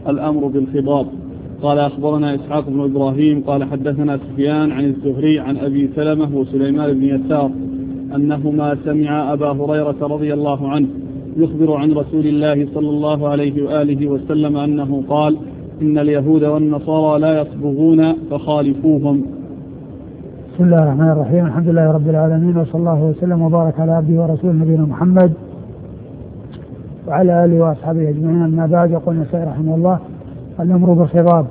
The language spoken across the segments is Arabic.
الأمر بالخضاب. قال أخبرنا إسحاق بن إبراهيم قال حدثنا سفيان عن الزهري عن أبي سلمة وسليمان بن يسار أنهما سمع أبا هريرة رضي الله عنه يخبر عن رسول الله صلى الله عليه وآله وسلم أنه قال: إن اليهود والنصارى لا يصبغون فخالفوهم. بسم الله الرحمن الرحيم. الحمد لله رب العالمين، وصلى الله وسلم وبارك على عبده ورسوله نبينا محمد وعلى آله وأصحابه أجمعين. أما بعد، يقول النسائي رحمه الله: الأمر بالخضاب.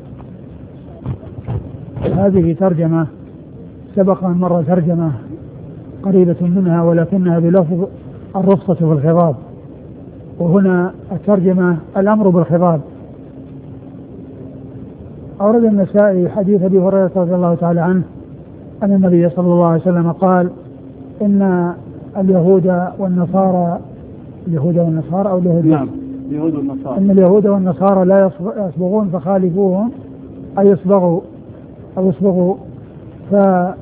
هذه ترجمة سبق أن مر ترجمة قريبة منها ولكنها بلفظ الرخصة في الخضاب، وهنا الترجمة الأمر بالخضاب. أورد النسائي حديث أبي هريرة رضي الله تعالى عنه أن النبي صلى الله عليه وسلم قال: إن اليهود والنصارى أو اليهود؟ نعم، اليهود والنصارى. إن اليهود والنصارى لا يصبغون فخالفوهم، أي يصبغوا. فهذا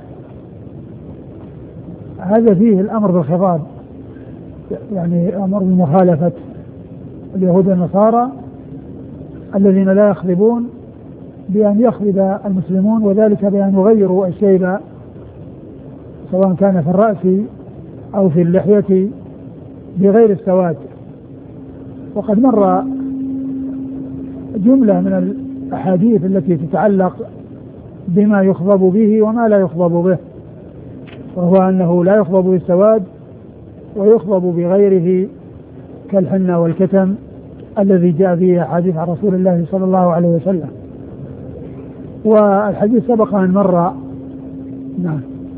فيه الأمر بالخضاب، يعني أمر بمخالفة اليهود والنصارى الذين لا يخضبون، بأن يخضب المسلمون، وذلك بأن يغيروا الشيب سواء كان في الرأس أو في اللحية بغير السواد. وقد مر جملة من الأحاديث التي تتعلق بما يخضب به وما لا يخضب به، وهو أنه لا يخضب بالسواد ويخضب بغيره كالحنة والكتم الذي جاء فيه حديث عن رسول الله صلى الله عليه وسلم. والحديث سبق أن مر. نعم.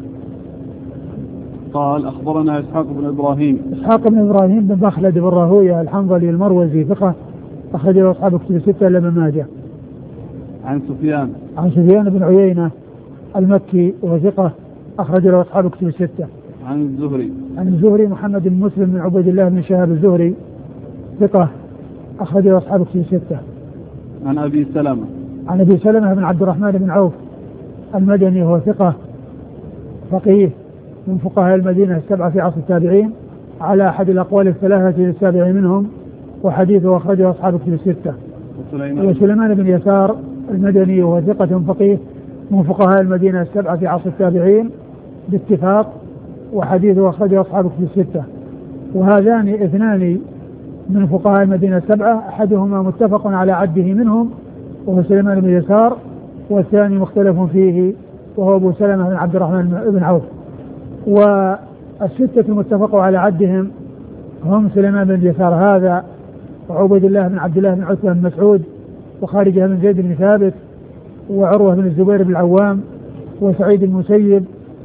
قال أخبرنا إسحاق بن إبراهيم بن مخلد بن راهويه الحنظلي المروزي ثقة، أخرج له أصحاب كتب الستة إلا ابن ماجه. عن سفيان بن عيينة المكي وثقة، أخرج له أصحاب كتب الستة. عن الزهري محمد بن مسلم بن عبيد الله بن شهاب الزهري ثقة، أخرج له أصحاب كتب الستة. عن أبي سلمة بن عبد الرحمن بن عوف المدني، هو ثقة فقيه من فقهاء المدينة السبعة في عصر التابعين، على أحد الأقوال الثلاثة للسابع منهم، وحديثه أخرجه أصحاب كتب الستة. وسليمان بن يسار المدني، وهو ثقة فقيه من فقهاء المدينة السبعة في عصر التابعين باتفاق، وحديثه أخرجه أصحاب كتب الستة. وهذان اثنان من فقهاء المدينة السبعة، أحدهما متفق على عده منهم وهو سليمان بن يسار، والثاني مختلف فيه وهو أبو سلمة بن عبد الرحمن بن عوف. والستة المتفق على عدهم هم سليمان بن يسار هذا، وعبيد الله بن عبد الله بن عتبة بن مسعود، وخارجة بن زيد بن ثابت، وعروة بن الزبير بن العوام، وسعيد بن المسيب،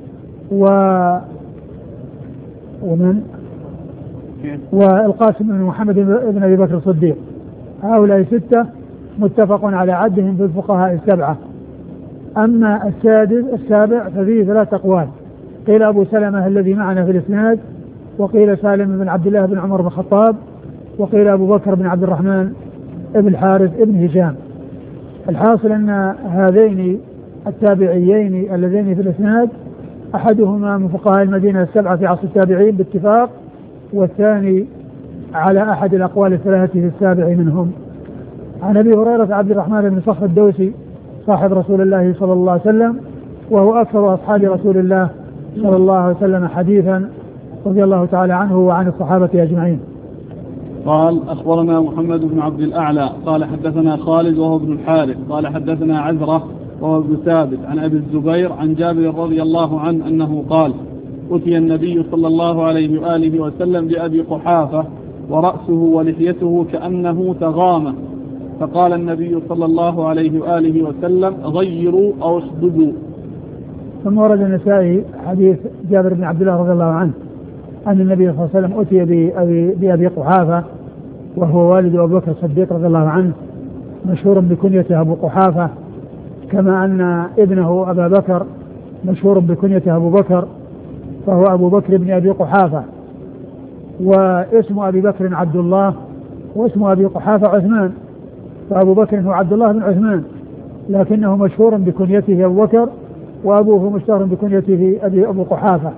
والقاسم بن محمد بن أبي بكر الصديق. هؤلاء ستة متفق على عدهم في الفقهاء السبعة. أما السابع ففيه ثلاث أقوال: قيل أبو سلمة الذي معنا في الإسناد، وقيل سالم بن عبد الله بن عمر بن الخطاب، وقيل أبو بكر بن عبد الرحمن بن الحارث بن هشام. الحاصل أن هذين التابعيين اللذين في الإسناد أحدهما من فقهاء المدينة السبعة في عصر التابعين باتفاق، والثاني على أحد الأقوال الثلاثة في السابع منهم. عن أبي هريرة عبد الرحمن بن صخر الدوسي صاحب رسول الله صلى الله عليه وسلم، وهو أكثر أصحاب رسول الله صلى الله عليه وسلم حديثا، رضي الله تعالى عنه وعن الصحابة أجمعين. قال أخبرنا محمد بن عبد الأعلى قال حدثنا خالد وهو ابن الحارث قال حدثنا عزرة وهو ابن ثابت عن أبي الزبير عن جابر رضي الله عنه أنه قال: أتي النبي صلى الله عليه وآله وسلم بأبي قحافة ورأسه ولحيته كأنه تغامة، فقال النبي صلى الله عليه وآله وسلم: غيروا أو اصدقوا. ثم ورد النسائي حديث جابر بن عبد الله رضي الله عنه أن النبي صلى الله عليه وسلم أتي بأبي قحافة، وهو والد أبو بكر الصديق رضي الله عنه، مشهور بكنيته أبو قحافة، كما أن ابنه أبا بكر مشهور بكنيته أبو بكر، فهو أبو بكر بن أبي قحافة، واسم أبي بكر عبد الله، واسم أبي قحافة عثمان، فأبو بكر هو عبد الله بن عثمان، لكنه مشهور بكنيته أبو بكر، وأبوه مشهور بكنيته أبو قحافة.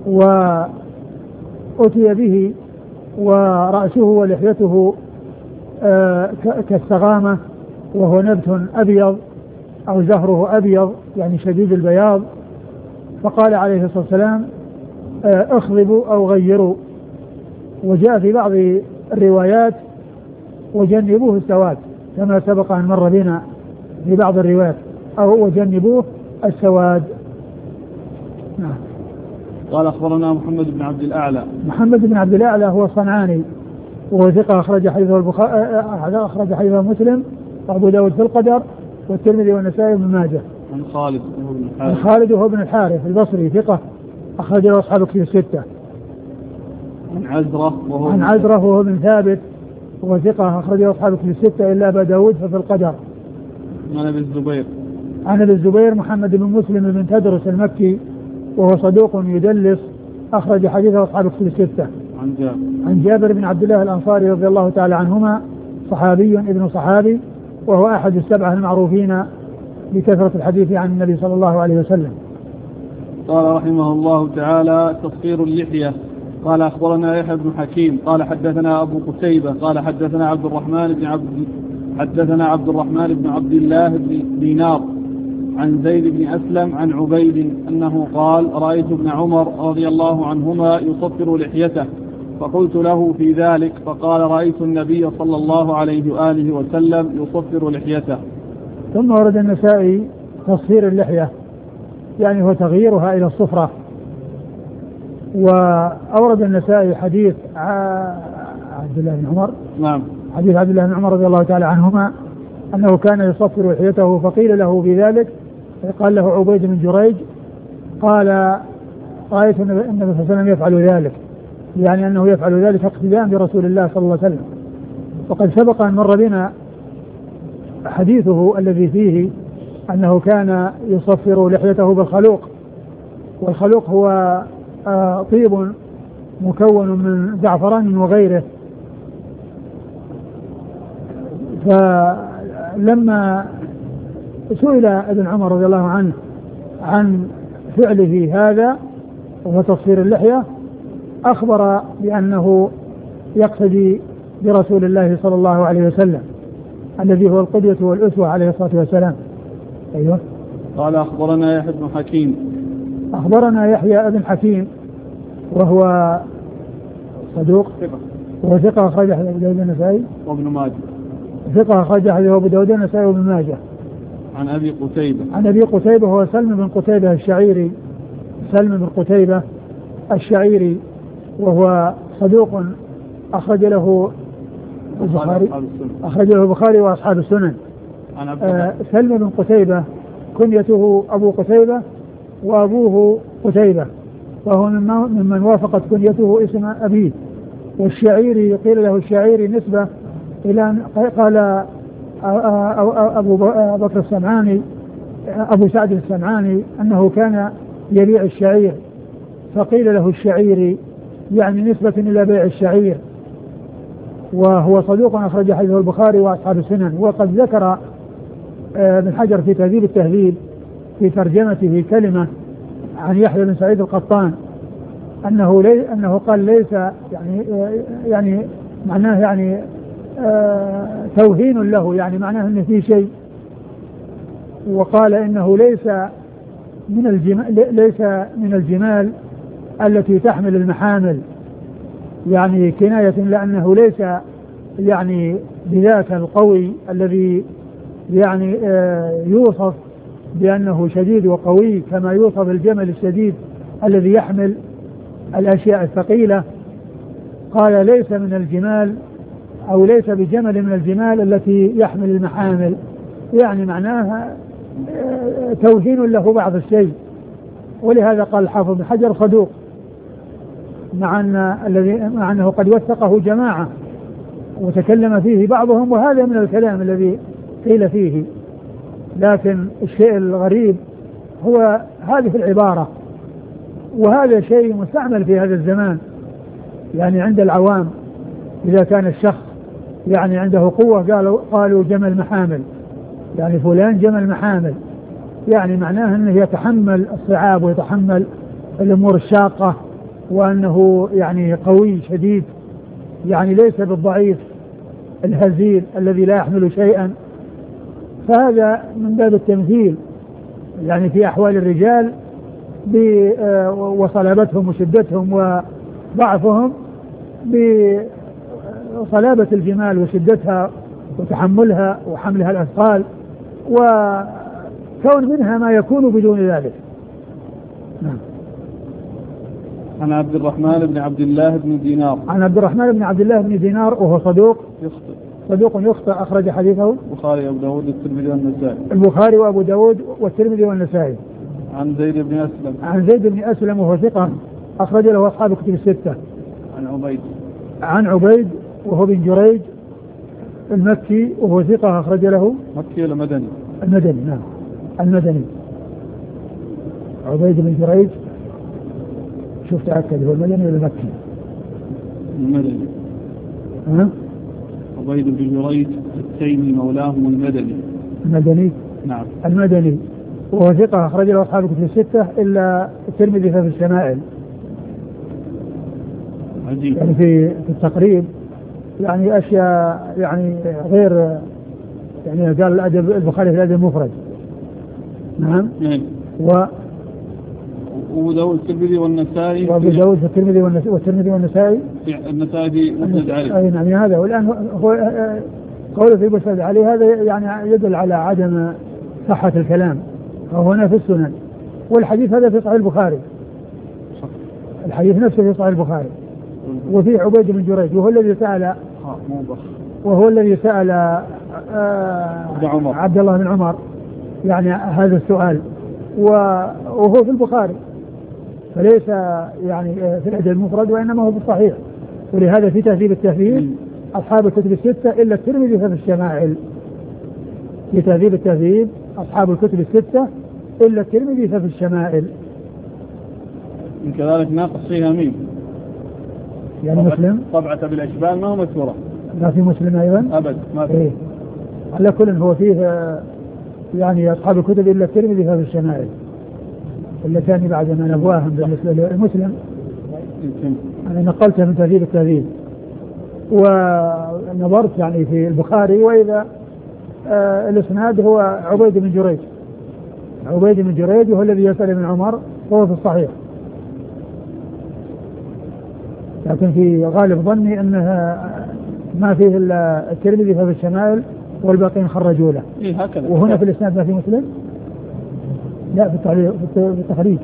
وأتي به ورأسه ولحيته كالسغامة، وهو نبت أبيض أو زهره أبيض يعني شديد البياض. فقال عليه الصلاة والسلام اخضبوا أو غيروا. وجاء في بعض الروايات وجنبوه السواد كما سبق أن مر بنا في بعض الروايات، أو وجنبوه السواد. نعم. قال أخبرنا محمد بن عبد الأعلى. محمد بن عبد الأعلى هو الصنعاني وهو ثقة أخرج حديثه مسلم وأبو داود في القدر والترمذي والنسائي وابن ماجه. عن خالد وهو ابن الحارث. خالد وهو ابن الحارث البصري ثقة أخرج له أصحاب الكتب الستة. عن عزرة وهو ابن ثابت وهو ثقة أخرج له أصحاب الكتب الستة إلا أبا داود ففي القدر. عن أبي الزبير محمد بن مسلم بن تدرس المكي وهو صدوق يدلس أخرج حديثه أصحاب الكتب الستة. عن جابر بن عبد الله الأنصاري رضي الله تعالى عنهما صحابي ابن صحابي وهو أحد السبعة المعروفين بكثرة الحديث عن النبي صلى الله عليه وسلم. قال رحمه الله تعالى تصفير اللحية. قال أخبرنا يحيى بن حكيم قال حدثنا أبو قتيبة قال حدثنا عبد الرحمن بن عبد الله بن دينار عن زيد بن أسلم عن عبيد أنه قال رأيت ابن عمر رضي الله عنهما يصفر لحيته فقلت له في ذلك فقال رأيت النبي صلى الله عليه وآله وسلم يصفر لحيته. ثم ورد النسائي تصفير اللحية يعني هو تغييرها إلى الصفرة. وأورد النسائي حديث عبد الله بن عمر. نعم. حديث عبد الله بن عمر رضي الله تعالى عنهما أنه كان يصفر لحيته فقيل له بذلك قال له عبيد بن جريج قال رأيت النبي صلى الله عليه وسلم يفعل ذلك يعني أنه يفعل ذلك اقتداء برسول الله صلى الله عليه وسلم. وقد سبق أن مر بنا حديثه الذي فيه أنه كان يصفر لحيته بالخلوق. والخلوق هو طيب مكون من زعفران وغيره. فلما سئل ابن عمر رضي الله عنه عن فعله هذا وهو تصفير اللحية أخبر بأنه يقتدي برسول الله صلى الله عليه وسلم الذي هو القدوة والأسوة عليه الصلاة والسلام. أيوة. قال أخبرنا يحيى بن حكيم. أخبرنا يحيى بن حكيم وهو صدوق وهو ثقة أخرج حديثه أبو داود النسائي وابن ماجه. ثقة أخرج حديثه أبو داود النسائي وابن ماجه. عن أبي قتيبة. عن أبي قتيبة هو سلم بن قتيبة الشعيري. سلم بن قتيبة الشعيري وهو صدوق أخرج له البخاري وأصحاب السنن. سلم بن قتيبة كنيته أبو قتيبة وأبوه قتيبة وهو ممن وافقت كنيته اسم أبيه. والشعيري قيل له الشعيري نسبة إلى قال أبو بكر السمعاني أبو سعد السمعاني أنه كان يبيع الشعير فقيل له الشعيري يعني نسبة إلى بيع الشعير. وهو صدوق أخرج حديثه البخاري وأصحاب السنن. وقد ذكر ابن حجر في تهذيب التهذيب في ترجمته كلمة عن يحيى بن سعيد القطان أنه قال ليس يعني معناه يعني توهين له يعني معناه أنه في شيء. وقال إنه ليس من الجمال التي تحمل المحامل يعني كناية لأنه ليس يعني بذاك القوي الذي يعني يوصف بأنه شديد وقوي كما يوصف الجمل الشديد الذي يحمل الأشياء الثقيلة. قال ليس من الجمال أو ليس بجمل من الجمال التي يحمل المحامل يعني معناها توهين له بعض الشيء. ولهذا قال الحافظ بن حجر صدوق مع أنه قد وثقه جماعة وتكلم فيه بعضهم وهذا من الكلام الذي قيل فيه. لكن الشيء الغريب هو هذه العبارة وهذا شيء مستعمل في هذا الزمان يعني عند العوام إذا كان الشخص يعني عنده قوة قالوا جمل محامل يعني فلان جمل محامل يعني معناه أنه يتحمل الصعاب ويتحمل الأمور الشاقة وأنه يعني قوي شديد يعني ليس بالضعيف الهزيل الذي لا يحمل شيئا، فهذا من باب التمثيل يعني في أحوال الرجال وصلابتهم وشدتهم وضعفهم بصلابة الجمال وشدتها وتحملها وحملها الأثقال، وكون منها ما يكون بدون ذلك. نعم. عن عبد الرحمن بن عبد الله بن دينار. عن عبد الرحمن بن عبد الله بن دينار وهو صدوق يخطئ أخرج حديثه البخاري وأبو داود والترمذي والنسائي. البخاري وأبو داود والترمذي والنسائي. عن زيد بن أسلم. عن زيد بن أسلم وهو ثقة أخرج له أصحاب الكتب الستة. عن عبيد وهو بن جريج المكي وهو ثقة أخرج له. مكي ولا مدني؟ المدني. نعم المدني. عبيد بن جريج شوف تأكد هو المدني ولا المكي؟ المدني. ها؟ عبيد بن جريج التيمي مولاهم المدني. المدني. نعم المدني وهو ثقة أخرج له أصحاب الكتب الستة إلا الترمذي في الشمائل. عجيب. يعني في التقريب يعني أشياء يعني غير يعني قال الأدب البخاري في الأدب المفرد. نعم. وأبو داود الترمذي والنسائي. وأبو داود في الترمذي والنسائي. النسائي في مسند علي. أي نعم. هذا والآن هو قوله في مسند علي هذا يعني يدل على عدم صحة الكلام، وهو هنا في السنن، والحديث هذا في صحيح البخاري. الحديث نفسه في صحيح البخاري. وفي عبيد بن جريج وهو الذي سأل عبد الله بن عمر يعني هذا السؤال، وهو في البخاري فليس يعني في الأدب المفرد وإنما هو في الصحيح. ولهذا في تهذيب التهذيب أصحاب الكتب الستة إلا الترمذي في الشمائل. في تهذيب التهذيب أصحاب الكتب الستة إلا الترمذي في الشمائل. من كذلك ناقص فيها ميم يعني مسلم طبعة بالأشبال ما هو مشهورة. ما في مسلم أيضا أبد ما في. إيه. على كل هو فيه يعني أصحاب الكتب إلا الترمذي في الشمائل اللتان بعد ما نبواهم بالنسبة لمسلم. أنا نقلتها من تهذيب التهذيب ونظرت يعني في البخاري وإذا الإسناد هو عبيد بن جريج وهو الذي يسأل ابن عمر وهو في الصحيح، لكن في غالب ظني أنها ما فيه إلا الترمذي في الشمائل والباقين خرجوا له. إيه هكذا. وهنا في الإسناد ما في مسلم؟ لا في التخريج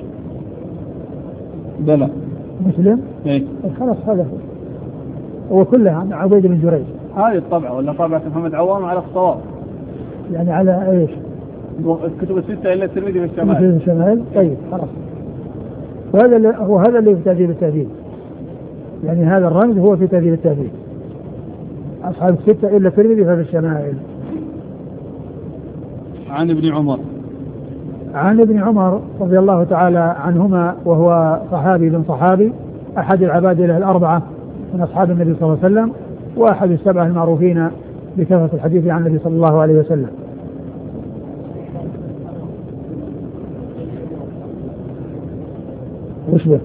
بلى مسلم. إيه خلاص هذا هو كلها عن عبيد بن جريج. هذه الطبعة ولا طبعة محمد عوام على الصواب يعني على ايش؟ الكتب الستة إلا الترمذي في الشمال. طيب خلاص. وهذا اللي في تهذيب التهذيب، يعني هذا الرمز هو في تهذيب التهذيب أصحاب الستة إلا الترمذي في الشمائل. عن ابن عمر رضي الله تعالى عنهما وهو صحابي بن صحابي أحد العبادلة الأربعة من أصحاب النبي صلى الله عليه وسلم وأحد السبعة المعروفين بكثرة الحديث عن النبي صلى الله عليه وسلم. وش به؟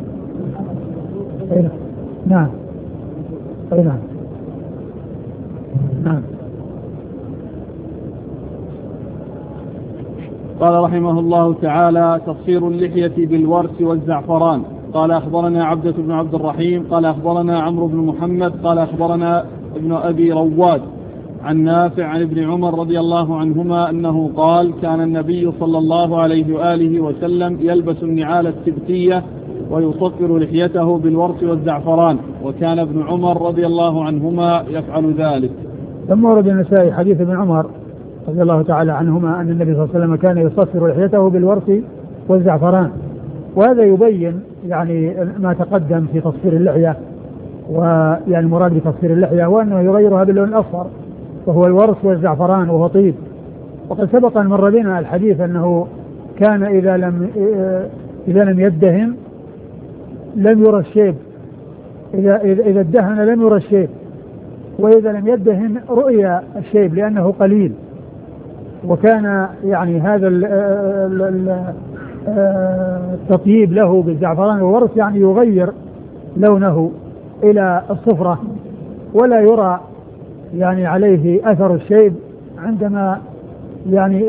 نعم. قال رحمه الله تعالى: تفسير اللحية بالورس والزعفران. قال أخبرنا عبدة بن عبد الرحيم قال أخبرنا عمرو بن محمد قال أخبرنا ابن أبي رواد عن نافع عن ابن عمر رضي الله عنهما أنه قال: كان النبي صلى الله عليه وآله وسلم يلبس النعال السبتية ويصفر لحيته بالورس والزعفران، وكان ابن عمر رضي الله عنهما يفعل ذلك. ثم ورد النسائي حديث ابن عمر رضي الله تعالى عنهما أن النبي صلى الله عليه وسلم كان يصفر لحيته بالورس والزعفران، وهذا يبين يعني ما تقدم في تصفير اللحية، ويعني المراد بتصفير اللحية وأنه يغيرها باللون الأصفر وهو الورس والزعفران وهو طيب. وقد سبق أن مر بنا الحديث أنه كان إذا لم يدهن لم يرى الشيب، إذا ادهن لم يرى الشيب، وإذا لم يدهن رؤيا الشيب لأنه قليل. وكان يعني هذا التطييب له بالزعفران والورس يعني يغير لونه إلى الصفرة ولا يرى يعني عليه أثر الشيب عندما يعني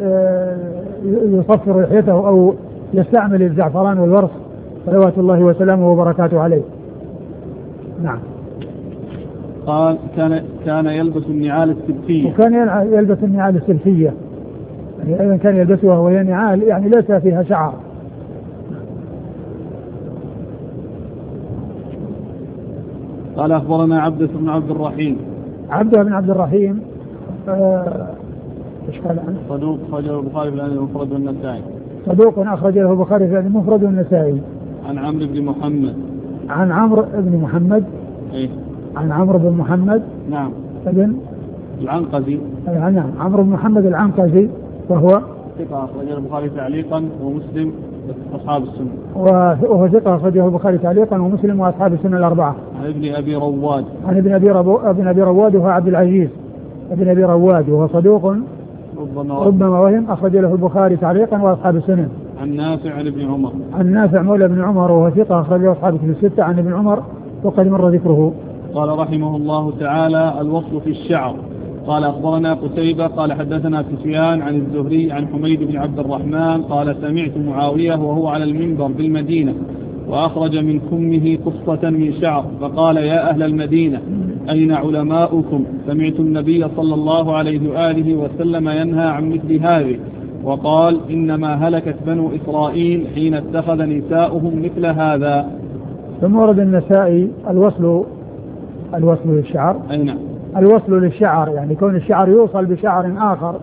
يصفر لحيته أو يستعمل الزعفران والورص صلوات الله وسلامه وبركاته عليه. نعم. قال كان يلبس النعال السبتية. وكان يلبس النعال السبتية، يعني أيضا كان يلبسها وهي نعال يعني ليس فيها شعر. قال أخبرنا عبدة بن عبد الرحيم. عبدة بن عبد الرحيم ايش قال عنه؟ صدوق أخرجه البخاري في الأدب المفرد والنسائي. صدوق أخرجه البخاري في الأدب المفرد والنسائي. عن عمرو بن محمد. عن عمرو بن محمد. إيه؟ عن عمرو بن محمد. نعم. ابن العنقزي. نعم، عمرو بن محمد العنقزي، وهو ثقة أخرجه البخاري تعليقا ومسلم وأصحاب السنة. وهو ثقة أخرجه البخاري تعليقا ومسلم وأصحاب السنة الأربعة. عن ابن أبي رواد. عن ابن أبي رواد وهو عبد العزيز ابن أبي رواد، وهو صدوق ربما وهم، أخرج له البخاري تعليقا وأصحاب السنة. عن نافع عن ابن عمر. عن نافع مولى ابن عمر وهو ثقة أخرجه أصحاب الكتب الستة عن ابن عمر وقد مر ذكره. قال رحمه الله تعالى: الوصل في الشعر. قال أخبرنا قتيبة قال حدثنا سفيان عن الزهري عن حميد بن عبد الرحمن قال: سمعت معاوية وهو على المنبر بالمدينة وأخرج من كمه قصة من شعر فقال: يا أهل المدينة أين علماؤكم؟ سمعت النبي صلى الله عليه وآله وسلم ينهى عن مثل هذه، وقال: إنما هلكت بنو إسرائيل حين اتخذ نساؤهم مثل هذا. ثم ورد النسائي الوصل للشعر. أي نعم. الوصل للشعر يعني كون الشعر يوصل بشعر آخر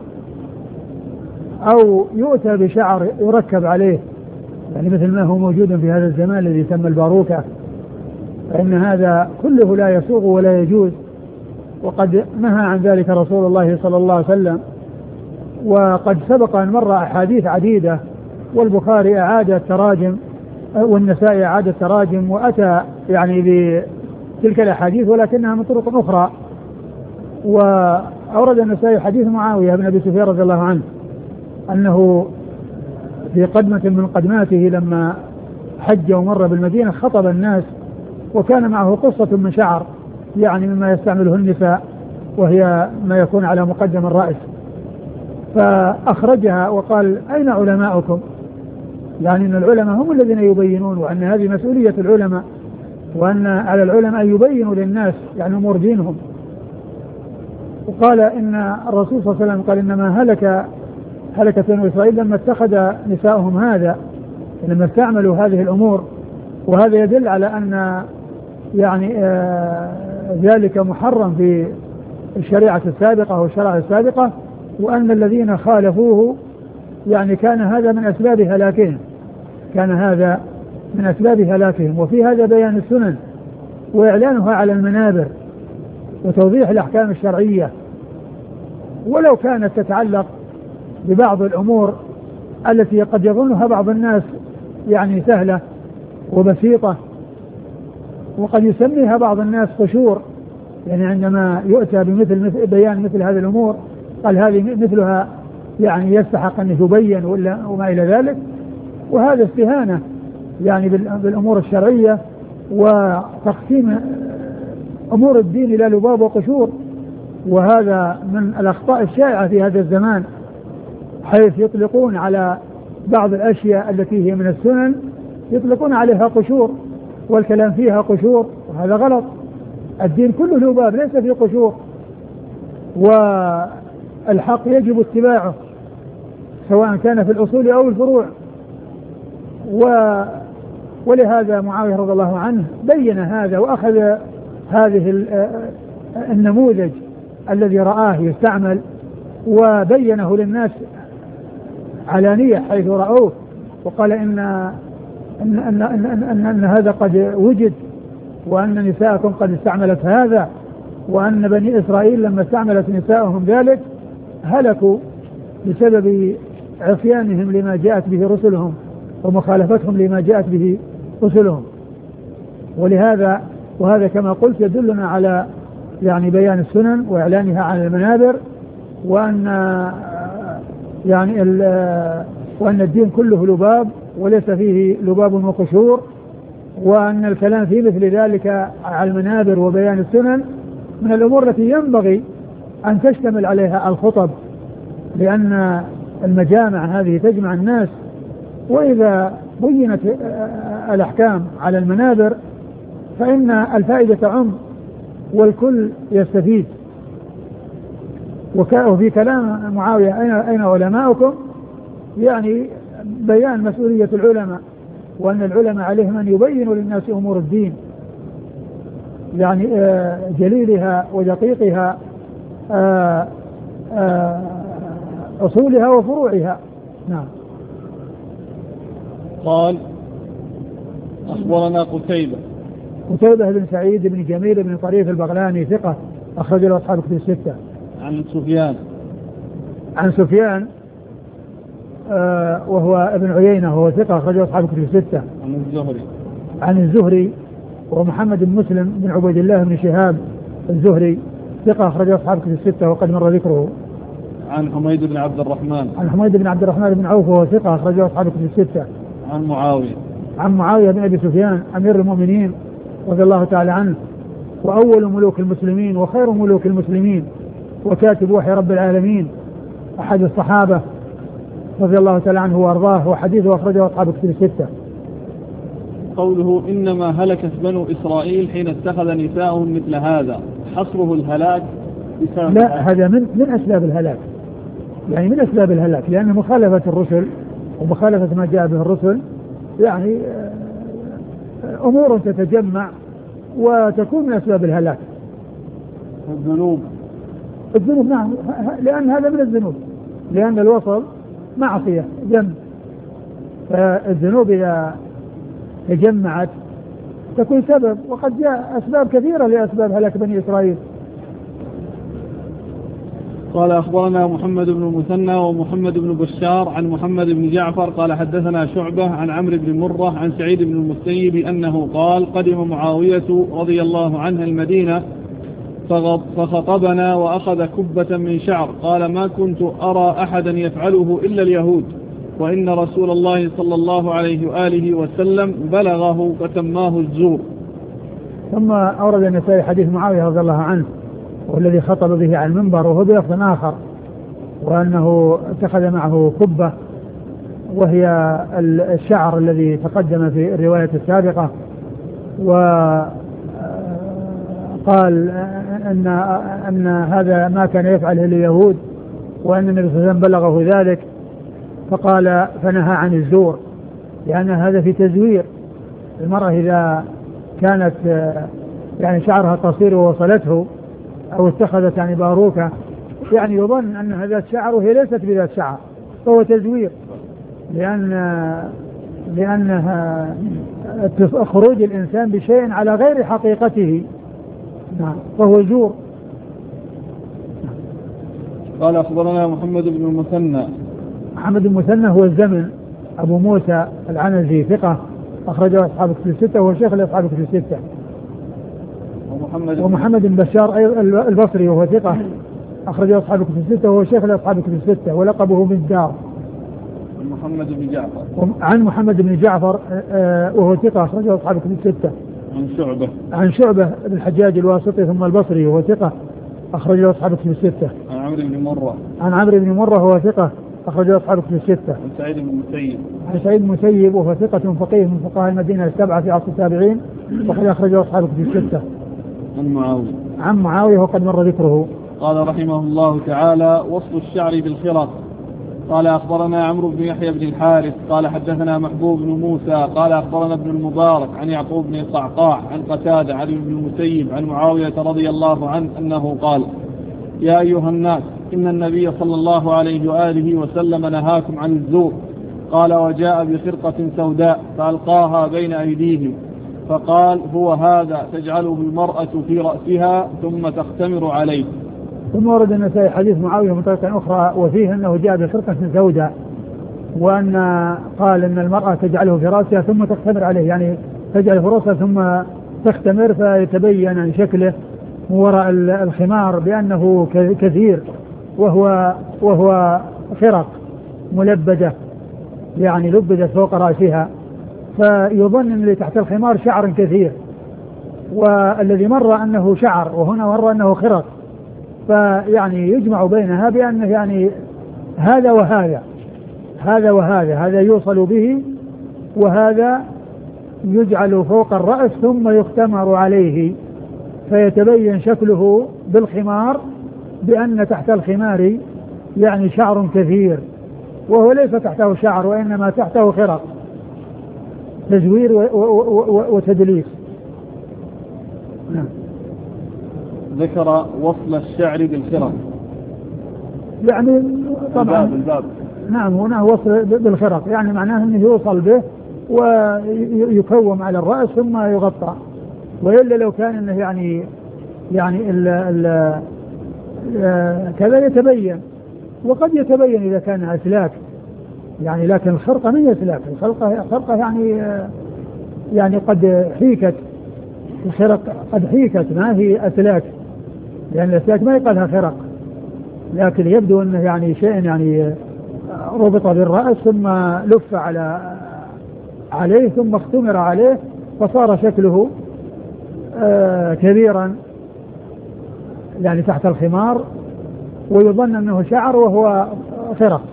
أو يؤتى بشعر يركب عليه، يعني مثل ما هو موجود في هذا الزمان الذي يسمى الباروكة، فإن هذا كله لا يسوغ ولا يجوز، وقد نهى عن ذلك رسول الله صلى الله عليه وسلم. وقد سبق أن مر أحاديث عديدة، والبخاري أعاد التراجم والنسائي أعاد التراجم وأتى يعني بتلك الأحاديث ولكنها من طرق أخرى. وأورد النسائي حديث معاوية بن أبي سفيان رضي الله عنه أنه في قدمة من قدماته لما حج ومر بالمدينة خطب الناس وكان معه قصة من شعر يعني مما يستعمله النساء، وهي ما يكون على مقدم الرأس، فأخرجها وقال: أين علماؤكم؟ يعني أن العلماء هم الذين يبينون، وأن هذه مسؤولية العلماء، وأن على العلماء أن يبينوا للناس يعني أمور دينهم. وقال إن الرسول صلى الله عليه وسلم قال: إنما هلكت بنو إسرائيل لما اتخذ نساؤهم هذا، لما استعملوا هذه الأمور. وهذا يدل على أن يعني ذلك محرم في الشريعة السابقة والشرائع السابقة، وأن الذين خالفوه يعني كان هذا من أسباب هلاكهم. وفي هذا بيان السنن وإعلانها على المنابر وتوضيح الأحكام الشرعية، ولو كانت تتعلق ببعض الأمور التي قد يظنها بعض الناس يعني سهلة وبسيطة، وقد يسميها بعض الناس قشور، يعني عندما يؤتى بمثل بيان مثل هذه الأمور قال هذه مثلها يعني يستحق أن يبين وما إلى ذلك. وهذا استهانة يعني بالأمور الشرعية وتقسيم أمور الدين إلى لباب وقشور، وهذا من الأخطاء الشائعة في هذا الزمان، حيث يطلقون على بعض الأشياء التي هي من السنن يطلقون عليها قشور والكلام فيها قشور، وهذا غلط. الدين كله لباب ليس فيه قشور، والحق يجب اتباعه سواء كان في الأصول أو الفروع. ولهذا معاوية رضي الله عنه بين هذا وأخذ هذه النموذج الذي رآه يستعمل وبينه للناس علانية حيث رأوه، وقال إن هذا قد وجد، وأن نساءكم قد استعملت هذا، وأن بني إسرائيل لما استعملت نساءهم ذلك هلكوا بسبب عصيانهم لما جاءت به رسلهم ومخالفتهم لما جاءت به رسلهم. وهذا كما قلت يدلنا على يعني بيان السنن وإعلانها على المنابر، وأن الدين كله لباب وليس فيه لباب وقشور، وأن الكلام في مثل ذلك على المنابر وبيان السنن من الأمور التي ينبغي أن تشتمل عليها الخطب، لأن المجامع هذه تجمع الناس، وإذا بينت الأحكام على المنابر فإن الفائدة تعم والكل يستفيد. وفي كلام معاوية أين علماؤكم، يعني بيان مسؤولية العلماء، وأن العلماء عليهم أن يبينوا للناس أمور الدين، يعني جليلها ودقيقها، أصولها وفروعها. نعم. قال أخبرنا قتيبة بن سعيد بن جميل بن طريف البغلاني ثقة أخرج له أصحاب الكتب الستة. عن سفيان وهو ابن عيينة وهو ثقة أخرج له أصحاب الكتب الستة. عن الزهري ومحمد بن مسلم بن عبيد الله بن شهاب الزهري ثقة أخرج له أصحاب الكتب الستة وقد مر ذكره. عن حميد بن عبد الرحمن بن عوف وهو ثقة أخرج له أصحاب الكتب الستة. عن معاوية بن أبي سفيان أمير المؤمنين رضي الله تعالى عنه، وأول ملوك المسلمين وخير ملوك المسلمين وكاتب وحي رب العالمين، أحد الصحابة رضي الله تعالى عنه وأرضاه، وحديثه أخرجه أصحاب الكتب الستة. قوله إنما هلكت بنو إسرائيل حين اتخذ نساءهم مثل هذا، حصره الهلاك؟ لا، هذا من أسباب الهلاك، يعني من أسباب الهلاك، لأن مخالفة الرسل ومخالفة ما جاء به الرسل يعني أمور تتجمع وتكون من أسباب الهلاك. الذنوب نعم، لأن هذا من الذنوب، لأن الوصل معصية ذنب، فالذنوب إذا تجمعت تكون سبب، وقد جاء أسباب كثيرة لأسباب هلاك بني إسرائيل. قال أخبرنا محمد بن المثنى ومحمد بن بشار عن محمد بن جعفر قال حدثنا شعبة عن عمرو بن مرة عن سعيد بن المسيب أنه قال قدم معاوية رضي الله عنه المدينة فخطبنا وأخذ كبة من شعر، قال ما كنت أرى أحدا يفعله إلا اليهود، وإن رسول الله صلى الله عليه وآله وسلم بلغه فتماه الزور. ثم أورد النسائي حديث معاوية رضي الله عنه والذي خطب به على المنبر، وهو بلفظ آخر، وأنه اتخذ معه كبة وهي الشعر الذي تقدم في الرواية السابقة، وقال أن هذا ما كان يفعله اليهود، وأن النبي صلى الله عليه وسلم بلغه ذلك، فقال فنهى عن الزور، لأن هذا في تزوير. المرأة إذا كانت يعني شعرها قصير ووصلته أو اتخذت يعني باروكة، يعني يظن أنها ذات شعر وهي ليست بذات شعر، فهو تزوير، لأنها خروج الإنسان بشيء على غير حقيقته، نعم، فهو زور. قال أخبرنا محمد بن المثنى هو الزمن أبو موسى العنزي ثقة أخرجه أصحاب الكتب الستة وهو شيخ لأصحاب الكتب الستة. ومحمد بن بشار البصري وهو ثقة أخرجه أصحاب الكتب الستة وهو شيخ لأصحاب الكتب الستة ولقبه من الدار. عن محمد بن جعفر وهو ثقة أخرجه أصحاب الكتب الستة. عن شعبة بن الحجاج الواسطي ثم البصري وهو ثقة أخرجه أصحاب الكتب الستة. عن عمرو بن مرة وهو ثقة أخرجه أصحاب الكتب الستة. عن سعيد بن المسيب وهو ثقة فقيه من فقهاء المدينة السبعة في عصر التابعين وقد أخرجه أصحاب الكتب الستة. عن معاوية وقد مر ذكره. قال رحمه الله تعالى وصف الشعر بالخرق. قال أخبرنا عمرو بن يحيى بن الحارث قال حدثنا محبوب بن موسى قال أخبرنا ابن المبارك عن يعقوب بن القعقاع عن قتادة عن ابن المسيب عن معاوية رضي الله عنه أنه قال يا أيها الناس إن النبي صلى الله عليه وآله وسلم نهاكم عن الزور. قال وجاء بخرقة سوداء فألقاها بين أيديهم فقال هو هذا تجعله المرأة في رأسها ثم تختمر عليه. ثم ورد النسائي حديث معاوية من طريقة أخرى وفيه أنه جاء بخرقة سوداء، وأن قال أن المرأة تجعله في رأسها ثم تختمر عليه، يعني تجعله في رأسها ثم تختمر فيتبين عن شكله وراء الخمار بأنه كثير، وهو خرق ملبدة، يعني لبدت فوق رأسها، فيظن أن اللي تحت الخمار شعر كثير، والذي مر أنه شعر وهنا مر أنه خرق، فيعني يجمع بينها بأنه يعني هذا وهذا، هذا وهذا، هذا يوصل به وهذا يجعل فوق الرأس ثم يختمر عليه فيتبين شكله بالخمار بأن تحت الخمار يعني شعر كثير، وهو ليس تحته شعر وإنما تحته خرق، تزوير وتدليس. نعم. ذكر وصل الشعر بالخرق يعني طبعا الباب. نعم، هنا وصل بالخرق يعني معناه أنه يوصل به ويكوم على الرأس ثم يغطى، وإلا لو كان أنه يعني كذا يتبين، وقد يتبين إذا كان أسلاك يعني، لكن الخرقة من أسلاك، الخرقة يعني قد حيكت، الخرق قد حيكت ما هي أسلاك، لأن الأسلاك ما يقالها خرق، لكن يبدو أنه يعني شيء يعني ربط بالرأس ثم لف عليه ثم اختمر عليه فصار شكله كبيرا يعني تحت الخمار، ويظن أنه شعر وهو خرق.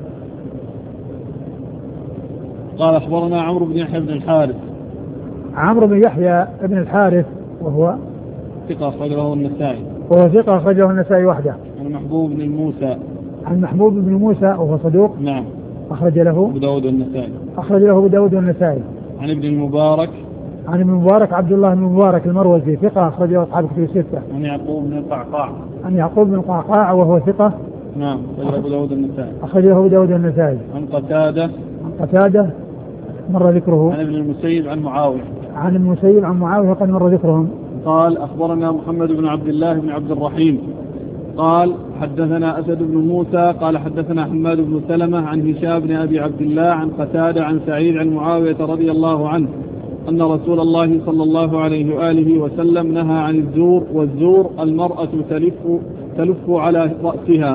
قال أخبرنا عمرو بن يحيى بن الحارث. عمرو بن يحيى بن الحارث وهو ثقة أخرجه النسائي. وهو ثقة أخرجه النسائي وحده. عن محبوب بن موسى. عن محبوب بن موسى وهو صدوق. نعم. أخرج له أبو داود والنسائي. أخرج له أبو داود والنسائي. عن ابن المبارك. عن ابن المبارك عبد الله بن المبارك المروزي ثقة أخرجه أصحاب كتب الستة. عن يعقوب بن القعقاع. عن يعقوب بن القعقاع وهو ثقة. نعم. أخرجه أبو داود والنسائي. أخرجه أبو داود والنسائي. عن قتادة. عن قتادة مر ذكره. عن ابن المسيب عن معاوية. عن المسيب عن معاوية قد مر ذكرهم. قال أخبرنا محمد بن عبد الله بن عبد الرحيم قال حدثنا أسد بن موسى قال حدثنا حماد بن سلمة عن هشام بن أبي عبد الله عن قتادة عن سعيد عن معاوية رضي الله عنه أن رسول الله صلى الله عليه وآله وسلم نهى عن الزور، والزور المرأة تلف على رأسها.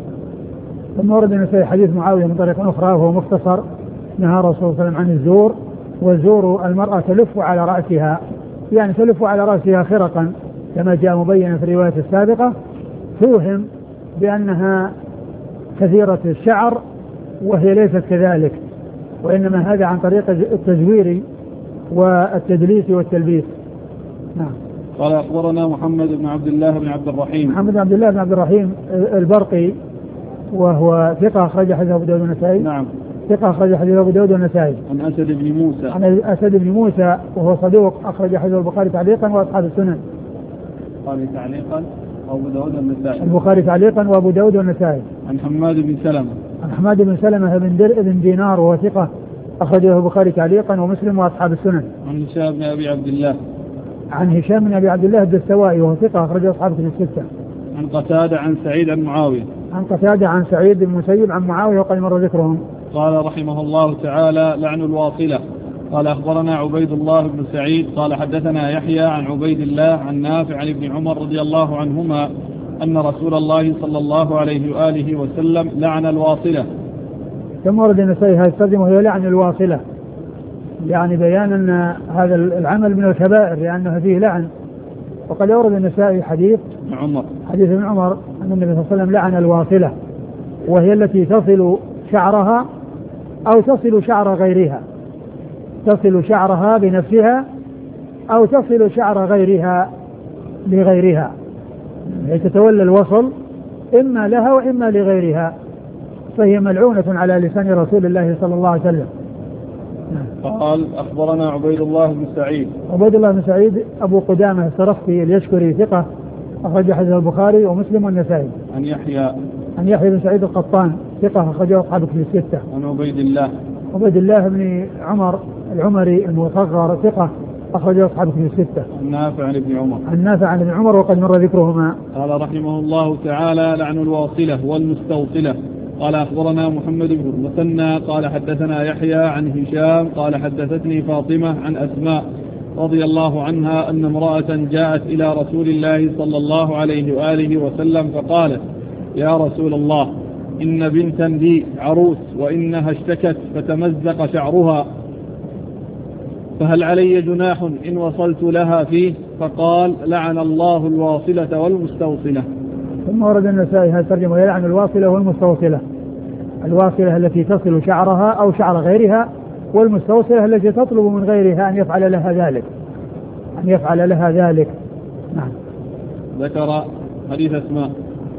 ثم ورد النسائي حديث معاوية من طريق أخرى وهو مختصر، نهى رسول الله صلى الله عليه وسلم عن الزور، والزور المرأة تلف على رأسها، يعني تلف على رأسها خرقا كما جاء مبينا في الرواية السابقة، توهم بأنها كثيرة الشعر وهي ليست كذلك، وإنما هذا عن طريق التزوير والتدليس والتلبيس. نعم. قال أخبرنا محمد بن عبد الله بن عبد الرحيم. محمد بن عبد الله بن عبد الرحيم البرقي وهو ثقة أخرج حديث أبو داود والنسائي. نعم. ثقة أخرج حديث أبو داود والنسائي. عن أسد بن موسى. عن أسد بن موسى وهو صدوق أخرج حديث البخاري تعليقا وأصحاب السنن. البخاري تعليقا وأبو داود والنسائي. البخاري تعليقا وأبو داود والنسائي. عن حماد بن سلمة. عن حماد بن سلمة بن دينار وهو ثقة أخرجه البخاري تعليقا ومسلم وأصحاب السنن. عن هشام بن أبي عبد الله. عن هشام بن أبي عبد الله الدستوائي وهو ثقة أخرجه أصحاب كتب الستة. عن قتادة عن سعيد عن معاوية. عن قتادة عن سعيد بن المسيب عن معاوية وقد مر ذكرهم. قال رحمه الله تعالى لعن الواصلة. قال أخبرنا عبيد الله بن سعيد قال حدثنا يحيى عن عبيد الله عن نافع عن ابن عمر رضي الله عنهما أن رسول الله صلى الله عليه وآله وسلم لعن الواصلة. ثم ورد النسائي هذا الترجمة وهي لعن الواصلة، يعني بيان أن هذا العمل من الكبائر لأنه فيه لعن. وقد أورد النسائي حديث ابن عمر أن النبي صلى الله عليه وسلم لعن الواصلة، وهي التي تصل شعرها أو تصل شعر غيرها، تصل شعرها بنفسها أو تصل شعر غيرها لغيرها، هي تتولى الوصل إما لها وإما لغيرها، فهي ملعونة على لسان رسول الله صلى الله عليه وسلم. قال أخبرنا عبيد الله بن سعيد. عبيد الله بن سعيد أبو قدامة السرخسي اليشكري ثقة أخرج حديث البخاري ومسلم والنسائي. عن يحيى بن سعيد القطان ثقة أخرجه أصحاب كتب الستة. عن عبيد الله بن عمر العمري المصغر ثقة أخرجه أصحاب كتب الستة. عن نافع عن ابن عمر وقد مر ذكرهما. قال رحمه الله تعالى لعن الواصلة والمستوصلة. قال أخبرنا محمد بن المثنى قال حدثنا يحيى عن هشام قال حدثتني فاطمة عن أسماء رضي الله عنها أن امرأة جاءت إلى رسول الله صلى الله عليه وآله وسلم فقالت يا رسول الله إن بنتا لي عروس وإنها اشتكت فتمزق شعرها، فهل علي جناح إن وصلت لها فيه؟ فقال لعن الله الواصلة والمستوصلة. ثم ورد النسائي هذا الترجمة يلعن الواصلة والمستوصلة. الواصلة التي تصل شعرها أو شعر غيرها، والمستوصلة التي تطلب من غيرها أن يفعل لها ذلك. نعم. ذكر حديث أسماء.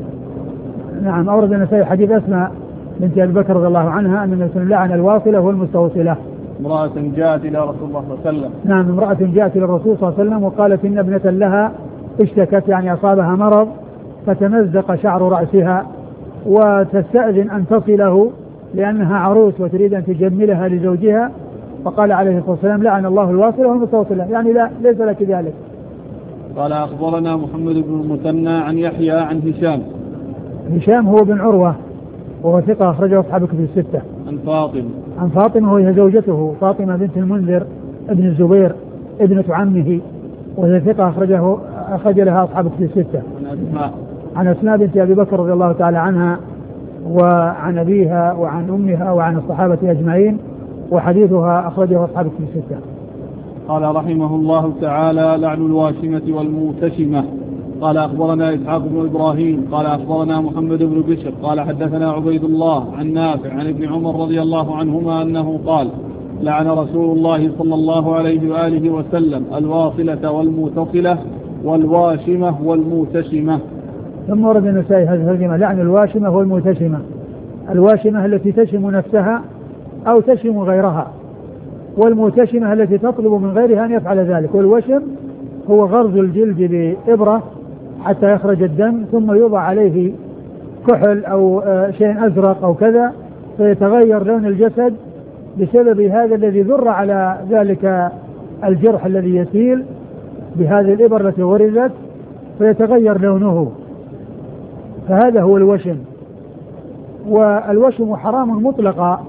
نعم، أورد النسائي حديث أسماء بنت أبي بكر رضي الله عنها أن النبي لعن الواصلة والمستوصلة. امرأة جاءت إلى رسول الله صلى الله عليه وسلم. نعم، امرأة جاءت إلى الرسول صلى الله عليه وسلم وقالت إن ابنة لها اشتكت، يعني أصابها مرض فتمزق شعر رأسها، وتستأذن أن تصله لأنها عروس وتريد أن تجملها لزوجها، فقال عليه الصلاة والسلام لعن الله الواصلة والمستوصلة، يعني لا ليس لك ذلك. قال أخبرنا محمد بن المثنى عن يحيى عن هشام هو بن عروة وهو ثقة أخرجه أصحاب الكتب الستة. عن فاطمة وهي زوجته فاطمة بنت المنذر ابن الزبير ابنة عمه، وهي ثقة أخرج لها أصحاب الكتب الستة. عن أسماء بنت أبي بكر رضي الله تعالى عنها وعن أبيها وعن أمها وعن الصحابة أجمعين، وحديثها أخرجه أصحاب الكتب الستة. قال رحمه الله تعالى لعن الواشمة والموتشمة. قال أخبرنا إسحاق بن إبراهيم قال أخبرنا محمد بن بشر قال حدثنا عبيد الله عن نافع عن ابن عمر رضي الله عنهما أنه قال لعن رسول الله صلى الله عليه وآله وسلم الواصلة والموتصلة والواشمة والموتشمة. ثم ورد النسائي هذه الترجمة لعن الواشمة والموتشمة. الواشمة التي تشم نفسها أو تشم غيرها، والموتشمة التي تطلب من غيرها أن يفعل ذلك. والوشم هو غرز الجلد بإبرة حتى يخرج الدم، ثم يوضع عليه كحل أو شيء أزرق أو كذا، فيتغير لون الجسد بسبب هذا الذي ذر على ذلك الجرح الذي يسيل بهذه الإبر التي غرزت، فيتغير لونه، فهذا هو الوشم. والوشم حرام مطلقا،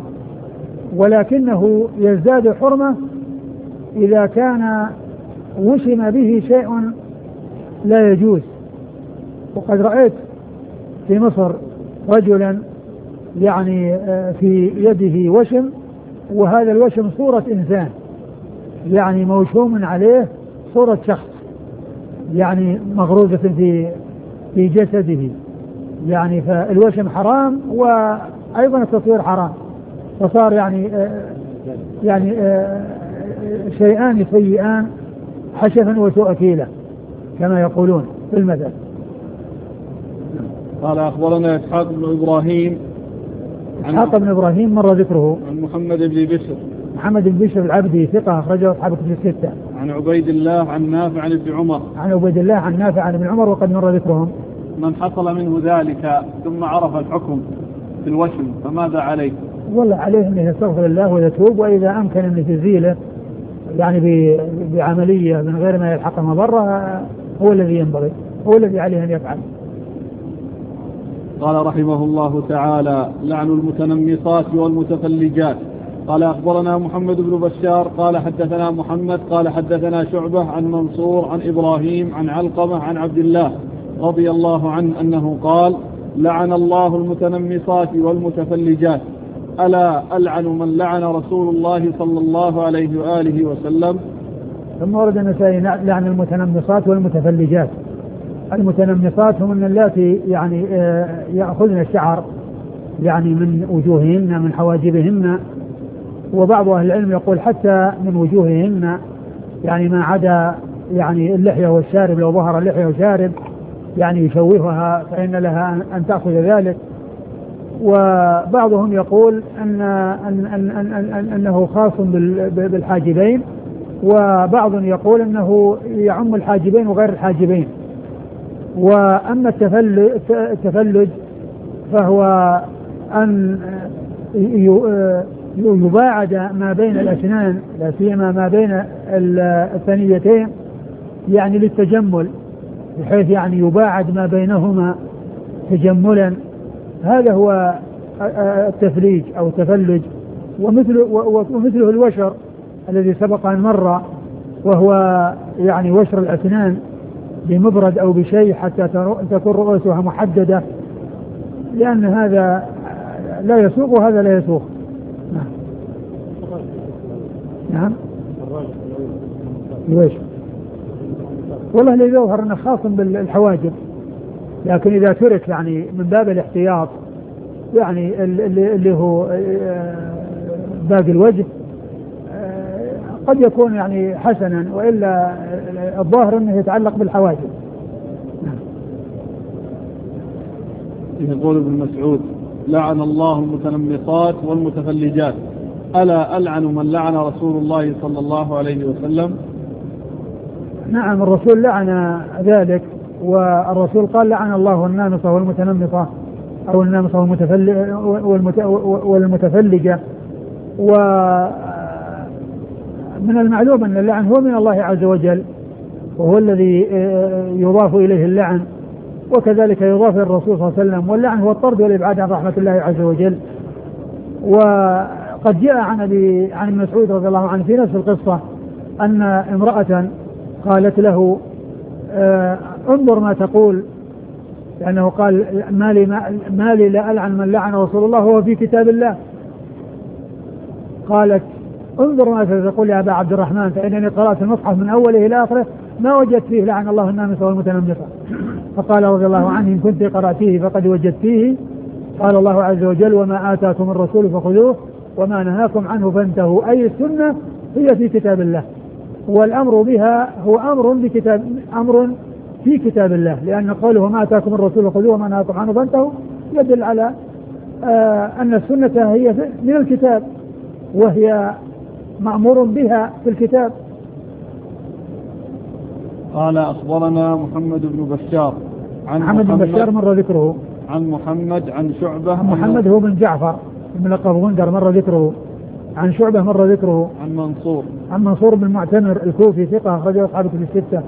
ولكنه يزداد حرمة إذا كان وشم به شيء لا يجوز. وقد رأيت في مصر رجلا يعني في يده وشم، وهذا الوشم صورة إنسان، يعني موشوم عليه صورة شخص، يعني مغروزة في جسده، يعني فالوشم حرام وأيضا التصوير حرام، فصار يعني شيئان سيئان حشفا وسوء أكيلة كما يقولون في المثل. قال أخبرنا إسحاق بن إبراهيم. إسحاق بن إبراهيم مر ذكره. عن محمد بن بشر العبدي ثقة أخرجه أصحاب الكتب الستة. عن عبيد الله عن نافع عن ابن عمر. عن ابن عمر وقد مر ذكرهم. من حصل منه ذلك ثم عرف الحكم في الوشم فماذا عليه؟ والله عليه أن يستغفر الله ويتوب، وإذا أمكن أن يزيله يعني بعملية من غير ما يلحق مضرة هو الذي ينبغي، هو الذي عليه أن يفعل. قال رحمه الله تعالى لعن المتنمصات والمتفلجات. قال أخبرنا محمد بن بشار قال حدثنا محمد قال حدثنا شعبة عن منصور عن إبراهيم عن علقمة عن عبد الله رضي الله عنه أنه قال لعن الله المتنمصات والمتفلجات، ألا ألعن من لعن رسول الله صلى الله عليه وآله وسلم. ثم ورد النسائي لعن المتنمصات والمتفلجات. المتنمصات هم اللاتي يعني يأخذن الشعر يعني من وجوههن من حواجبهن، وبعض أهل العلم يقول حتى من وجوههن، يعني ما عدا يعني اللحية والشارب، لو ظهر اللحية والشارب يعني يشوهها فإن لها أن تأخذ ذلك. وبعضهم يقول أنه خاص بالحاجبين، وبعض يقول أنه يعم الحاجبين وغير الحاجبين. وأما التفلج فهو أن يباعد ما بين الأسنان، لا سيما ما بين الثنيتين، يعني للتجمل، بحيث يعني يباعد ما بينهما تجملا. هذا هو التفليج أو التفلج. ومثله الوشر الذي سبق أن مر، وهو يعني وشر الأسنان بمبرد أو بشيء حتى تكون رؤوسها محددة، لأن هذا لا يسوق وهذا لا يسوق. نعم. ليش؟ والله اللي يظهر أنه خاص بالحواجب، لكن إذا ترك يعني من باب الاحتياط يعني اللي هو باقي الوجه قد يكون يعني حسنا، وإلا الظاهر أنه يتعلق بالحواجب. يقول ابن مسعود: لعن الله المتنمصات والمتفلجات، ألا ألعن من لعن رسول الله صلى الله عليه وسلم؟ نعم، الرسول لعن ذلك، والرسول قال: لعن الله النامصة والمتنمصة أو النامصة والمتفلجة. ومن المعلوم أن اللعن هو من الله عز وجل، وهو الذي يضاف إليه اللعن، وكذلك يضاف الرسول صلى الله عليه وسلم، واللعن هو الطرد والإبعاد عن رحمة الله عز وجل. وقد جاء عن ابن مسعود رضي الله عنه في نفس القصة أن امرأة قالت له: انظر ما تقول، لأنه قال: ما لي لا ألعن من لعن رسول الله وهو في كتاب الله. قالت: انظر ما تقول يا أبا عبد الرحمن، فإنني قرأت المصحف من أوله إلى آخره ما وجدت فيه لعن الله النامصة والمتنمصة. فقال رضي الله عنه: إن كنت قرأتيه فقد وجدت فيه قال الله عز وجل: وما آتاكم الرسول فخذوه وما نهاكم عنه فانتهوا. أي السنة هي في كتاب الله، والأمر بها هو أمر في كتاب الله، لأن قوله وما آتاكم الرسول فخذوه وما نهاكم عنه فانتهوا يدل على أن السنة هي من الكتاب، وهي مأمور بها في الكتاب. قال: أخبرنا محمد بن بشار عن محمد بن بشار مر ذكره. عن محمد عن شعبة. عن محمد هو بن جعفر من لقب غندر مر ذكره. عن شعبة مر ذكره. عن منصور بن معتمر الكوفي ثقة أخرجه أصحاب كتب الستة.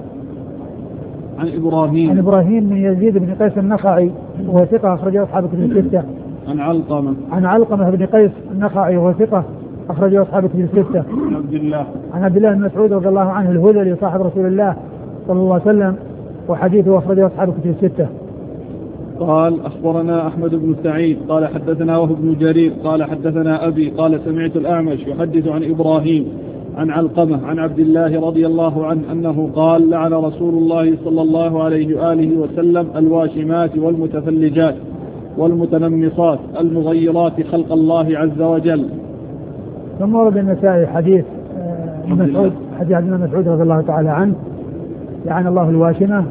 عن إبراهيم بن يزيد بن قيس النخعي وهو ثقة أخرجه أصحاب كتب الستة. عن علقمة بن قيس النخعي وهو ثقة أخرجه أصحاب كتب الستة. عن عبد الله بن مسعود رضي الله عنه الهذلي صاحب رسول الله صلى الله عليه وسلم، وحديثه أخرجه أصحاب كتب الستة. قال: أخبرنا أحمد بن سعيد قال حدثنا وهب بن جرير قال حدثنا أبي قال سمعت الأعمش يحدث عن إبراهيم عن علقمة عن عبد الله رضي الله عنه أنه قال: لعن رسول الله صلى الله عليه وآله وسلم الواشمات والمتفلجات والمتنمصات المغيرات خلق الله عز وجل. ثم ورد النسائي حديث مسعود، حديث عبد الله مسعود رضي الله تعالى عنه: لعن الله الواشمة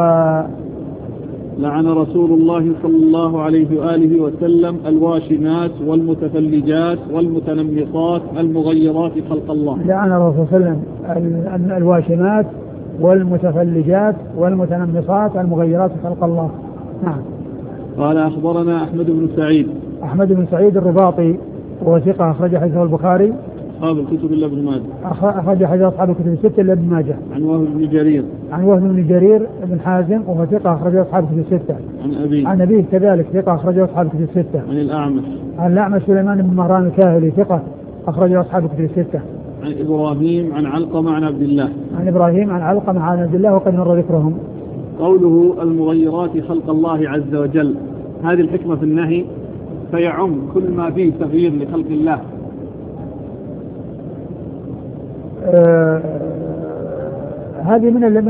لعن رسول الله صلى الله عليه وآله وسلم الواشمات والمتفلجات والمتنمصات المغيرات خلق الله. لعن الرسول صلى الله عليه وسلم الواشمات والمتفلجات والمتنمصات المغيرات خلق الله. نعم. قال: أخبرنا أحمد بن سعيد الرباطي وهو ثقة أخرج حديثه البخاري أصحاب الكتب إلا ابن ماجه. أخرج حديث أصحاب الكتب الستة إلا ابن ماجه. عن وهب بن جرير بن حازم وهو ثقة أخرج أصحاب الكتب الستة. عن أبيه كذلك ثقة أخرج أصحاب الكتب الستة. عن الأعمش سليمان بن مهران الكاهلي ثقة أخرج أصحاب الكتب الستة. عن إبراهيم عن علقمة عن عبد الله. عن إبراهيم عن علقمة عن عبد الله وقد مر ذكرهم. قوله المغيرات خلق الله عز وجل، هذه الحكمة في النهي فيعم كل ما فيه تغيير لخلق الله. هذه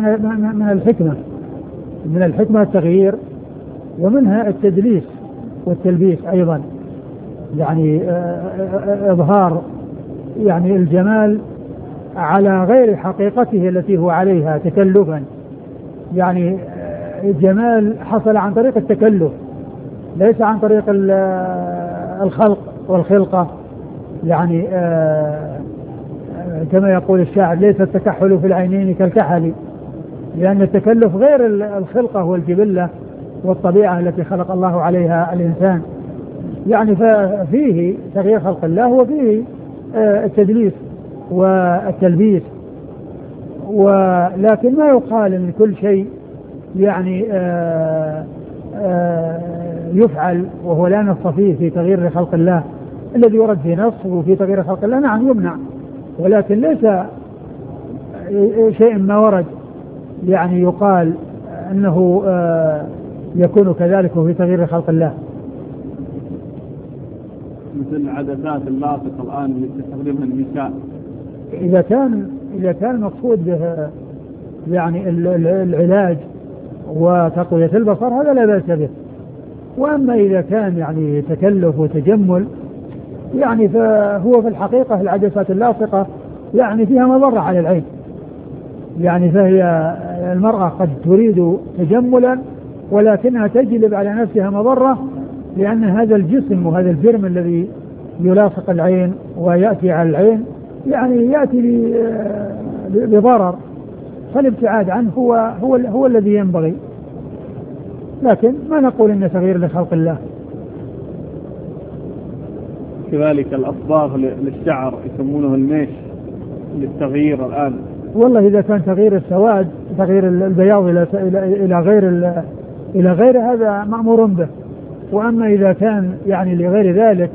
من الحكمة التغيير، ومنها التدليس والتلبيس أيضا، يعني إظهار يعني الجمال على غير حقيقته التي هو عليها تكلفا، يعني الجمال حصل عن طريق التكلف ليس عن طريق الخلق والخلقة، يعني كما يقول الشاعر: ليس التكحل في العينين كالكحل، لأن التكلف غير الخلقة والجبلة والطبيعة التي خلق الله عليها الإنسان، يعني ففيه تغيير خلق الله وفيه التدليس والتلبيس. ولكن ما يقال ان كل شيء يعني يفعل وهو لا نص فيه في تغيير خلق الله، الذي ورد في نص وفي تغيير خلق الله نعم يمنع، ولكن ليس شيء ما ورد يعني يقال انه يكون كذلك في تغيير خلق الله، مثل العدسات اللاصقة الآن اللي تستخدمها النساء. إذا كان المقصود به يعني العلاج وتقوية البصر هذا لا بأس به. وأما إذا كان يعني تكلف وتجمل يعني فهو في الحقيقة العدسات اللاصقة يعني فيها مضرة على العين، يعني فهي المرأة قد تريد تجملا ولكنها تجلب على نفسها مضرة، لأن هذا الجسم وهذا الجرم الذي يلاصق العين ويأتي على العين يعني يأتي بضرر، فالابتعاد عنه هو الذي ينبغي، لكن ما نقول إن تغيير لخلق الله. كذلك الأصباغ للشعر يسمونه الميش للتغيير الآن. والله إذا كان تغيير السواد تغيير البياض إلى غير هذا مأمور به، وأما إذا كان يعني لغير ذلك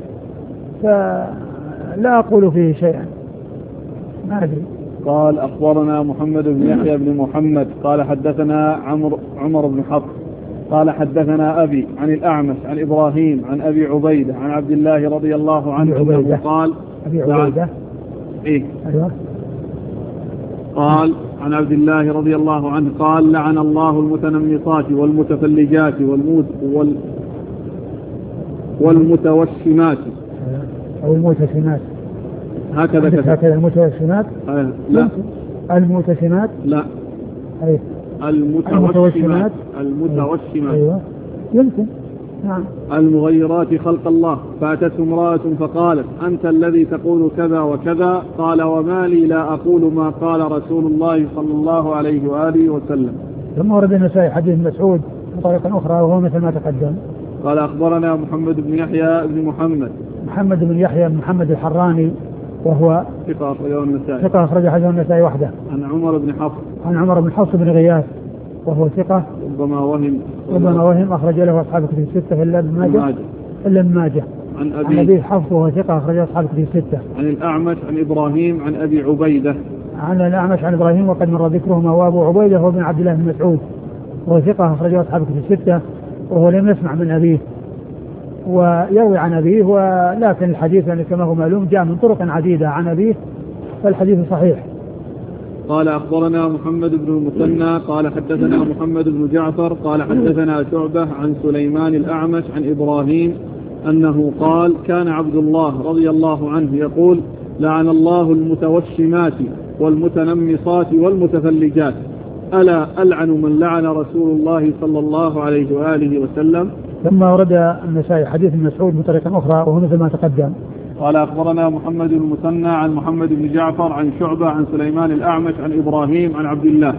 فلا أقول فيه شيئا، ما أدري. قال أخبرنا محمد بن يحيى بن محمد قال حدثنا عمر بن حفص قال حدثنا أبي عن الأعمش عن إبراهيم عن أبي عبيدة عن عبد الله رضي الله عنه قال أبي عبيدة إيه أيوة. قال عن عبد الله رضي الله عنه قال لعن الله المتنمصات والمتفلجات والمتوشمات أو المتسمات، هكذا المتوشمات لا المتسمات لا أي المتوشمات أيوة يمكن نعم. المغيرات خلق الله. فأتته امرأة فقالت أنت الذي تقول كذا وكذا، قال وما لي لا أقول ما قال رسول الله صلى الله عليه وآله وسلم. ثم ورد النسائي حديث مسعود بطريقة أخرى وهو مثل ما تقدم. قال أخبرنا محمد بن يحيى بن محمد الحراني وهو ثقة أخرج حديث النسائي وحده. عن عمر بن حفص بن غياث وهو ثقة ربما وهم أخرج له أصحاب كتب الستة إلا ابن ماجه. عن أبي حفص وهو ثقة أخرج أصحاب كتب الستة. عن الأعمش عن إبراهيم عن أبي عبيدة. عن الأعمش عن إبراهيم وقد مر ذكرهما، وأبو عبيدة هو بن عبد الله بن مسعود وهو ثقة أخرج أصحاب كتب الستة وهو لم يسمع من أبيه ويروي عن أبيه، ولكن الحديث يعني كما هو معلوم جاء من طرق عديدة عن أبيه فالحديث صحيح. قال أخبرنا محمد بن المثنى قال حدثنا محمد بن جعفر قال حدثنا شعبة عن سليمان الأعمش عن إبراهيم أنه قال كان عبد الله رضي الله عنه يقول لعن الله المتوشمات والمتنمصات والمتفلجات، ألا ألعن من لعن رسول الله صلى الله عليه وآله وسلم. ثم ورد النسائي حديث مسعود بطريقة أخرى وهو مثل ما تقدم. قال أخبرنا محمد المثنى عن محمد بن جعفر عن شعبة عن سليمان الأعمش عن إبراهيم عن عبد الله.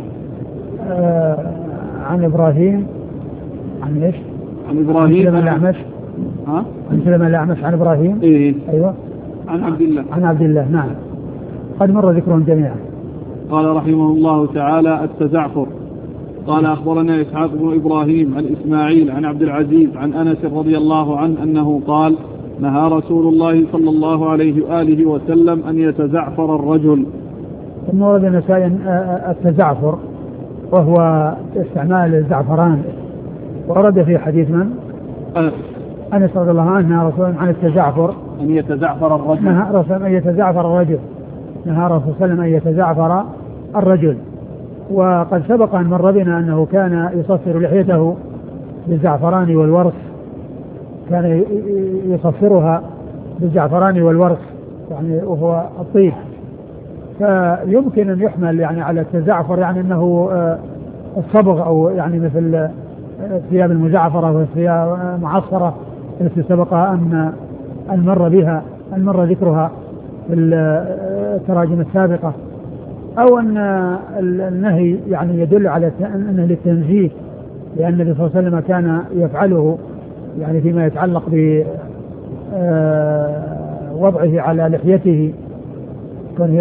عن إبراهيم عن إيش؟ عن إبراهيم عن الأعمش. عن سليمان الأعمش عن إبراهيم. إيه. أيوة. عن عبد الله نعم. قد مر ذكرهم جميعا. قال رحمه الله تعالى التزعفر. قال أخبرنا إسحاق بن إبراهيم عن إسماعيل عن عبد العزيز عن أنس رضي الله عنه أنه قال نهى رسول الله صلى الله عليه وآله وسلم أن يتزعفر الرجل. ثم ورد النسائي التزعفر وهو استعمال الزعفران، ورد في حديث من؟ أنس رضي الله عنه نهى رسول عن التزعفر أن يتزعفر الرجل. نهى رسول أن يتزعفر الرجل، نهى رسول صلى أن يتزعفر الرجل. وقد سبق أن مر بنا أنه كان يصفر لحيته بالزعفران والورس، كان يصفرها بالزعفران والورس يعني وهو الطيب، فيمكن أن يحمل يعني على التزعفر يعني أنه الصبغ أو يعني مثل الثياب المزعفرة والثياب معصرة التي سبق أن مر ذكرها في التراجم السابقة، أو أن النهي يعني يدل على أنه للتنزيه، لأن النبي صلى الله عليه وسلم كان يفعله يعني فيما يتعلق بوضعه على لحيته، كان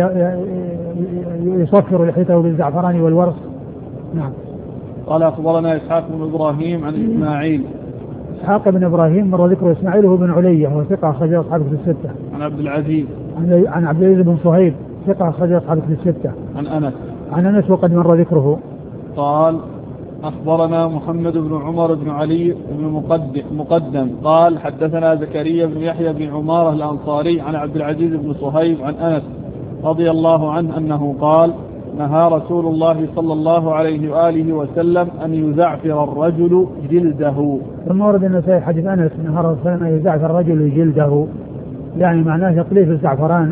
يصفر لحيته بالزعفران والورس. نعم. قال أخبرنا إسحاق بن إبراهيم عن إسماعيل. إسحاق بن إبراهيم مر ذكر إسماعيل هو بن علية وهو ثقة أخرج أصحاب كتب الستة. عن عبد العزيز عن عبد العزيز بن صهيب ثقة أخرج أصحاب كتب الستة. عن أنس وقد مر ذكره. قال أخبرنا محمد بن عمر بن علي بن مقدم قال حدثنا زكريا بن يحيى بن عمارة الأنصاري عن عبد العزيز بن صهيب عن أنس رضي الله عنه أنه قال نهى رسول الله صلى الله عليه وآله وسلم أن يزعفر الرجل جلده. ثم ورد النسائي حديث أنس نهى رسول الله أن يزعفر الرجل جلده، يعني معناه تقليف الزعفران،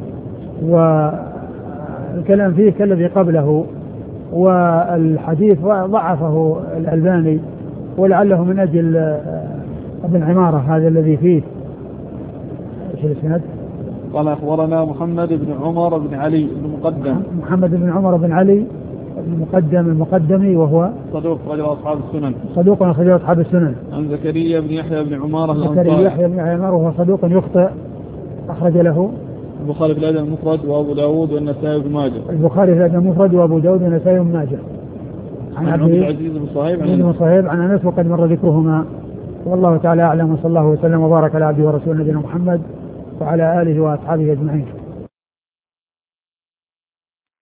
والكلام فيه كالذي قبله، والحديث ضعفه الألباني ولعله من أجل ابن عمارة هذا الذي فيه. ايش الاسناد؟ قال أخبرنا محمد بن عمر بن علي بن مقدم. محمد بن عمر بن علي بن مقدم المقدمي وهو صدوق أخرج أصحاب السنن. صدوق أخرج أصحاب السنن. عن زكريا بن يحيى بن عمارة زكريا بن يحيى بن عمارة وهو صدوق يخطئ أخرج له البخاري في الأدب المفرد وأبو داود والنسائي بن ماجه. البخاري في الأدب المفرد وأبو داود والنسائي بن ماجه. عن عبد العزيز بن صهيب عن أنس وقد مر ذكرهما. والله تعالى أعلم، وصلى الله وسلم وبارك على عبده ورسوله نبينا محمد وعلى آله وأصحابه أجمعين.